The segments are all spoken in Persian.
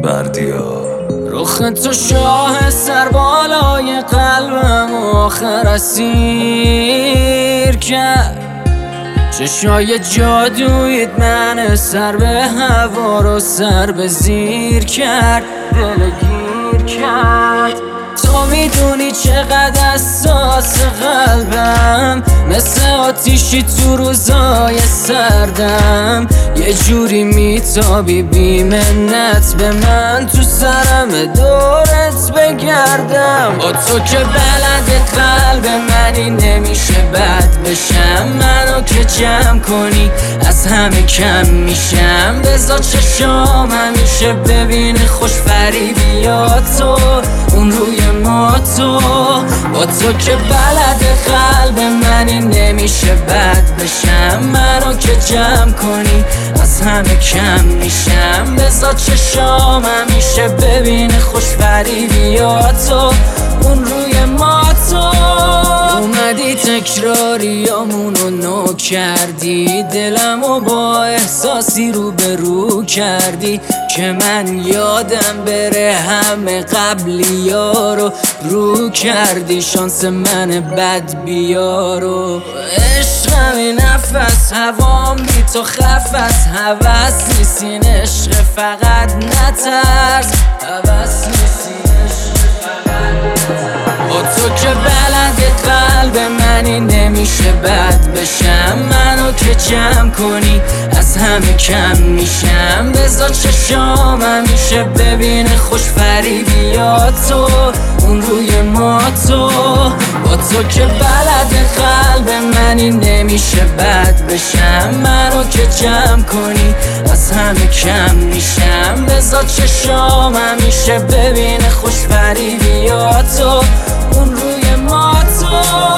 بردیا رخ تو شاه سربالای قلبم آخر اسیر کرد. چشای جادویت من سر به هوا رو سر به زیر کرد، دلگیر کرد. تو میدونی چقدر حساس قلبم، مثل آتیشی تو روزای سردم. یه جوری میتابی بی منت به من، تو سرم دورت بگردم. با تو که بلد قلب منی نمیشه بد بشم. منو که جمع کنی از همه کم میشم. بذار چشام همیشه ببینه خوش فریبیات تو اون روی ما تو. با تو که بلد قلب منی نمیشه بد بشم. منو که جمع کنی از همه کم میشم. بذار چشام همیشه ببینه خوش فریبیات تو اون روی ما تو. اومدی تکراریامونو نو کردی، دلمو با احساسی رو به رو کردی که من یادم بره همه قبلیا رو کردی. شانس من بد بیارو عشقمی نفس هوام بی تو خفت. هوس نیستین عشق فقط نترس، هوس نیستین عشق فقط نترس. با تو که بلد قلب منی نمیشه بد بشم. منو که جمع کنی از همه کم میشم. بذار چشام همیشه ببینه خوش فریبیات تو اون روی ما تو. با تو که بلد قلب منی نمیشه بد بشم. منو که جمع کنی از همه کم میشم. بذار چشام همیشه ببینه خوش فریبیات تو اون روی ما تو.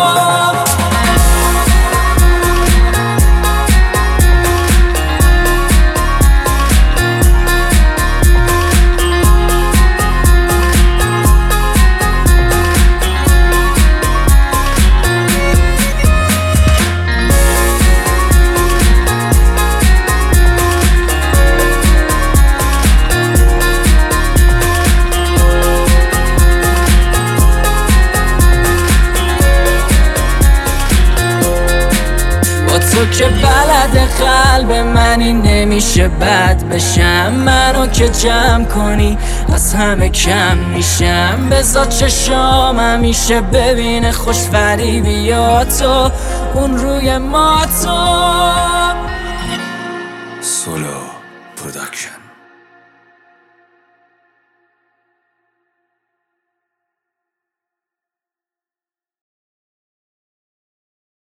تو که بلد قلب منی نمیشه بد بشم. منو که جمع کنی از همه کم میشم. بذار چشام همیشه ببینه خوش فریبیات تو اون روی ما تو.